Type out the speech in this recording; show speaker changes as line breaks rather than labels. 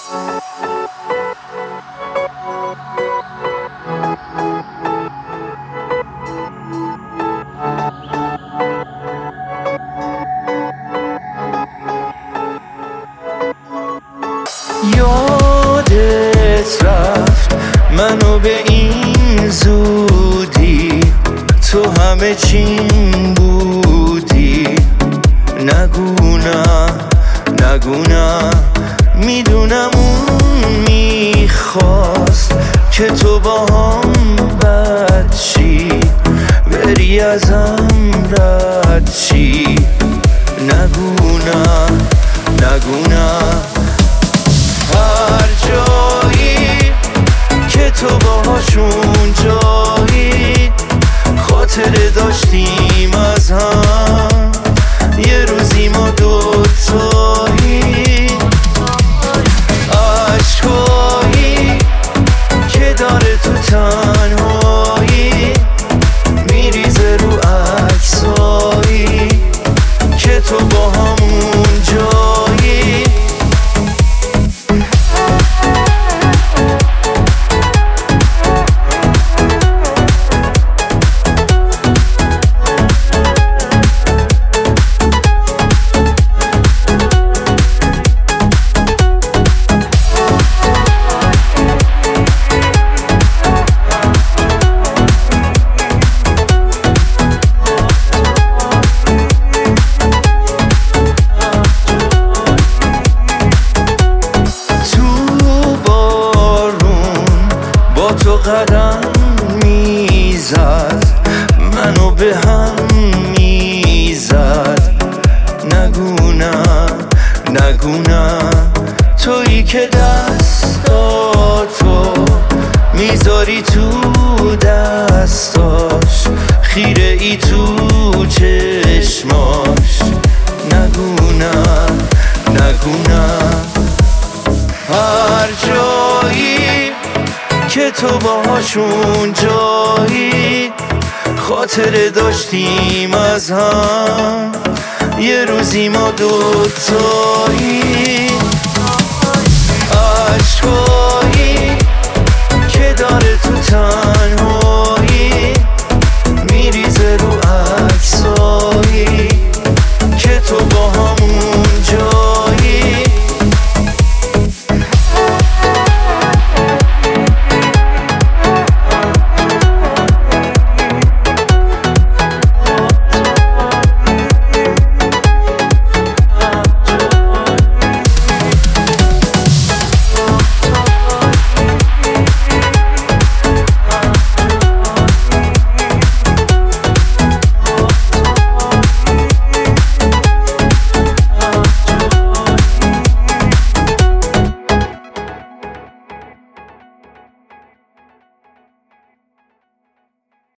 یادت رفت منو به این زودی، تو همه چیم بودی. نگو نه میدونم اون میخواست که تو با هم بد شی، بری ازم رد شی. نگو نه هر جایی که تو باهاشون جایی، خاطره داشتیم از هم، یه روزی ما دوتایی. عشقایی که داره تو تنهایی، میریزه رو عکسایی که تو با همون جایی. تو قدم میزد، منو به هم میزد. نگو نه تویی که دستاتو میذاری تو دستاش، خیره ای تو چشماش. نگو نه هر جایی که تو باهاشون جایی، خاطره داشتیم از هم، یه روزی ما دوتایی. عشقا